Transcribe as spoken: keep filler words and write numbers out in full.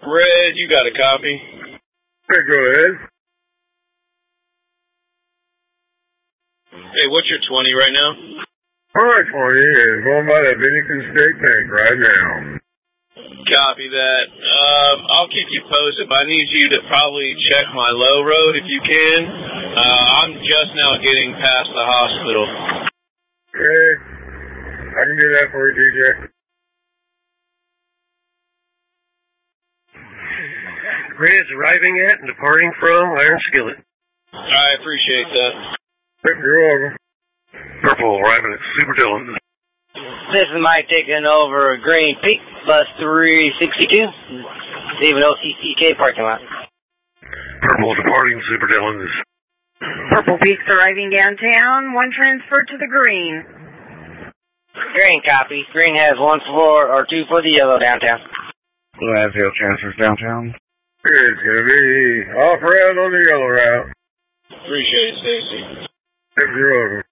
Red, you got a copy? Hey, go ahead. Hey, what's your twenty right now? My twenty is going by the Bennington State Bank right now. Copy that. Um, I'll keep you posted, but I need you to probably check my low road if you can. Uh, I'm just now getting past the hospital. Okay. I can do that for you, D J. Red's arriving at and departing from Iron Skillet. I appreciate that. You're welcome. Purple arriving at Super Dillon. This is Mike taking over Green Peak, bus three sixty-two, leaving O C C K parking lot. Purple departing Super Dillon. Purple Peak's arriving downtown, one transfer to the green. Green copy. Green has one for, or two for the yellow downtown. Blue has zero transfers downtown. It's gonna be off route on the yellow route. Appreciate it, Stacy. You're welcome.